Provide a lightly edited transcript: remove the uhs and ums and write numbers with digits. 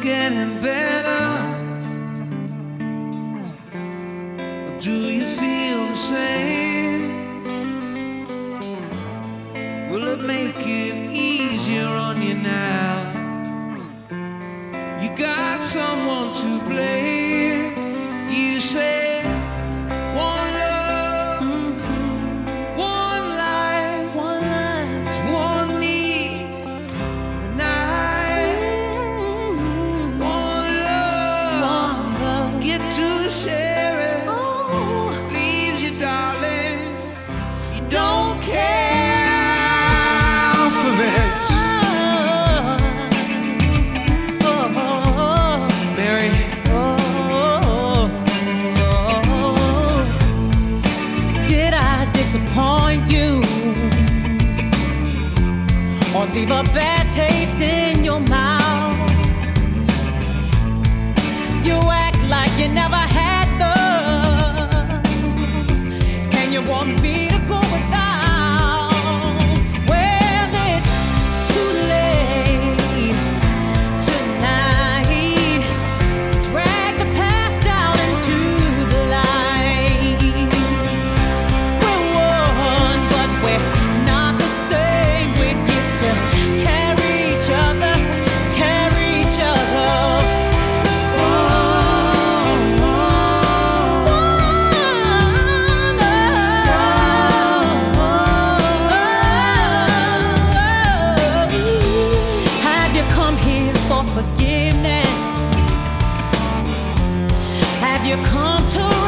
getting better? Or do you feel the same? Will it make it easier on you now? You got someone to blame. You say one love, one life, it's one need, and one love, get to share it. Leaves you, darling, you don't care for it. Mary, did I disappoint you or leave a bad taste in your mouth? You act like you never had love, and you want me to go without. Well, it's too late tonight to drag the past out into the light. We're one, but we're not the same. We get to carry each other, carry each other. Have you come here for forgiveness? Have you come to